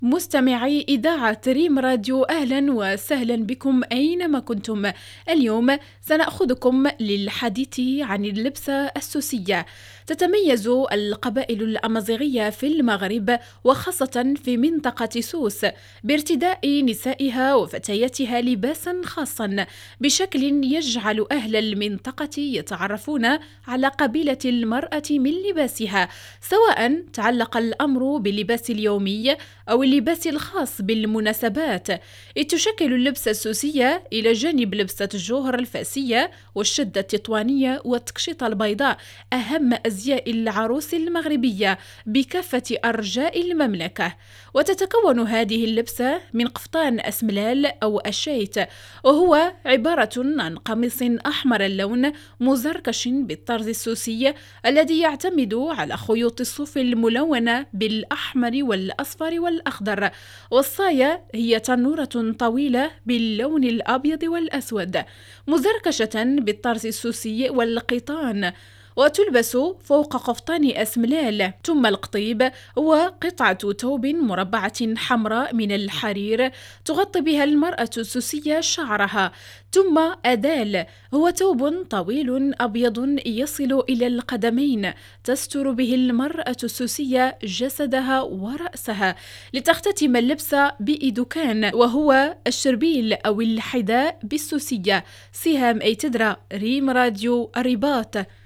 مستمعي إذاعة ريم راديو، أهلا وسهلا بكم أينما كنتم. اليوم سنأخذكم للحديث عن اللبسة السوسية. تتميز القبائل الأمازيغية في المغرب وخاصة في منطقة سوس بارتداء نسائها وفتياتها لباسا خاصا بشكل يجعل أهل المنطقة يتعرفون على قبيلة المرأة من لباسها، سواء تعلق الأمر باللباس اليومي أو اللباس الخاص بالمناسبات. إذ تشكل اللبسة السوسية إلى جانب لبسة الجوهر الفاسية والشدة التطوانية والتقشيطة البيضاء أهم أزياء العروس المغربية بكافة أرجاء المملكة. وتتكون هذه اللبسة من قفطان أسملال أو الشيت، وهو عبارة عن قميص أحمر اللون مزركش بالطرز السوسي الذي يعتمد على خيوط الصوف الملونة بالأحمر والأصفر والأخضر، والصاية هي تنورة طويلة باللون الأبيض والأسود مزركشة بالطرز السوسي والقطان، وتلبس فوق قفطان أسملال. ثم القطيب هو قطعة ثوب مربعة حمراء من الحرير تغطي بها المرأة السوسية شعرها. ثم أدال هو ثوب طويل أبيض يصل إلى القدمين تستر به المرأة السوسية جسدها ورأسها لتختتم اللبس بإدكان، وهو الشربيل أو الحذاء بالسوسية. سهام أي تدرى، ريم راديو الرباط.